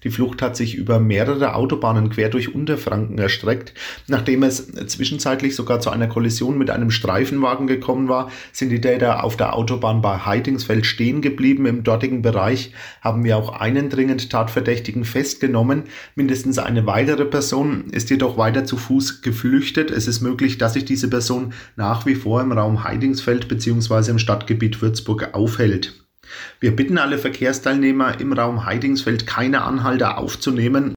Die Flucht hat sich über mehrere Autobahnen quer durch Unterfranken erstreckt. Nachdem es zwischenzeitlich sogar zu einer Kollision mit einem Streifenwagen gekommen war, sind die Täter auf der Autobahn bei Heidingsfeld stehen geblieben. Im dortigen Bereich haben wir auch einen dringend Tatverdächtigen festgenommen. Mindestens eine weitere Person ist jedoch weiter zu Fuß geflüchtet. Es ist möglich, dass sich diese Person nach wie vor im Raum Heidingsfeld bzw. im Stadtgebiet Würzburg aufhält. Wir bitten alle Verkehrsteilnehmer im Raum Heidingsfeld keine Anhalter aufzunehmen